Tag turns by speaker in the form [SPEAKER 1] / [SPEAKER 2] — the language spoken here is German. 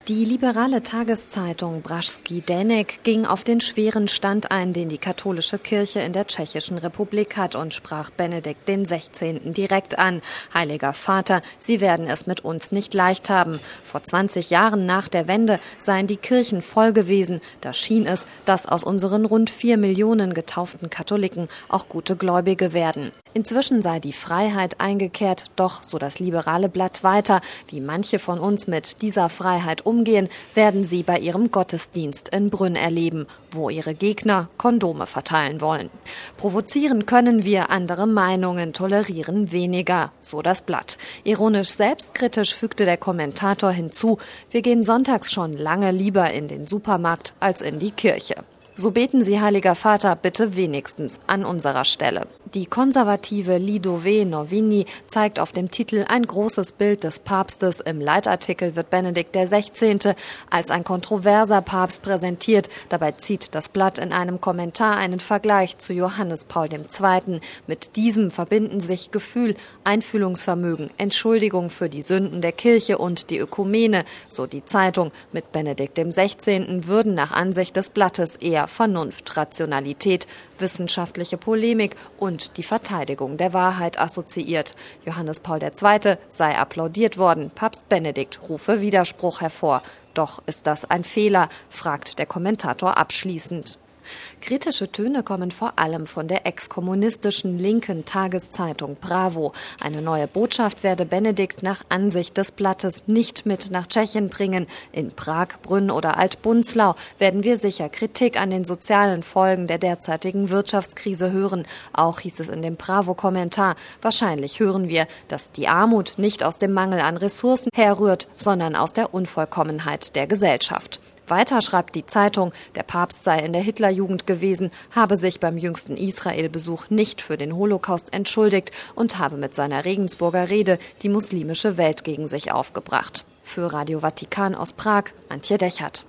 [SPEAKER 1] Die liberale Tageszeitung Pražský deník ging auf den schweren Stand ein, den die katholische Kirche in der Tschechischen Republik hat, und sprach Benedikt XVI. Direkt an. Heiliger Vater, Sie werden es mit uns nicht leicht haben. Vor 20 Jahren nach der Wende seien die Kirchen voll gewesen. Da schien es, dass aus unseren rund 4 Millionen getauften Katholiken auch gute Gläubige werden. Inzwischen sei die Freiheit eingekehrt, doch, so das liberale Blatt weiter, wie manche von uns mit dieser Freiheit umgehen, werden sie bei ihrem Gottesdienst in Brünn erleben, wo ihre Gegner Kondome verteilen wollen. Provozieren können wir, andere Meinungen tolerieren weniger, so das Blatt. Ironisch selbstkritisch fügte der Kommentator hinzu: Wir gehen sonntags schon lange lieber in den Supermarkt als in die Kirche. So beten Sie, Heiliger Vater, bitte wenigstens an unserer Stelle. Die konservative Lidové Noviny zeigt auf dem Titel ein großes Bild des Papstes. Im Leitartikel wird Benedikt XVI. Als ein kontroverser Papst präsentiert. Dabei zieht das Blatt in einem Kommentar einen Vergleich zu Johannes Paul II. Mit diesem verbinden sich Gefühl, Einfühlungsvermögen, Entschuldigung für die Sünden der Kirche und die Ökumene, so die Zeitung. Mit Benedikt XVI. Würden nach Ansicht des Blattes eher Vernunft, Rationalität, wissenschaftliche Polemik und die Verteidigung der Wahrheit assoziiert. Johannes Paul II. Sei applaudiert worden, Papst Benedikt rufe Widerspruch hervor. Doch ist das ein Fehler, fragt der Kommentator abschließend. Kritische Töne kommen vor allem von der exkommunistischen linken Tageszeitung Bravo. Eine neue Botschaft werde Benedikt nach Ansicht des Blattes nicht mit nach Tschechien bringen. In Prag, Brünn oder Altbunzlau werden wir sicher Kritik an den sozialen Folgen der derzeitigen Wirtschaftskrise hören. Auch hieß es in dem Bravo-Kommentar: Wahrscheinlich hören wir, dass die Armut nicht aus dem Mangel an Ressourcen herrührt, sondern aus der Unvollkommenheit der Gesellschaft. Weiter schreibt die Zeitung, der Papst sei in der Hitlerjugend gewesen, habe sich beim jüngsten Israel-Besuch nicht für den Holocaust entschuldigt und habe mit seiner Regensburger Rede die muslimische Welt gegen sich aufgebracht. Für Radio Vatikan aus Prag, Antje Dechert.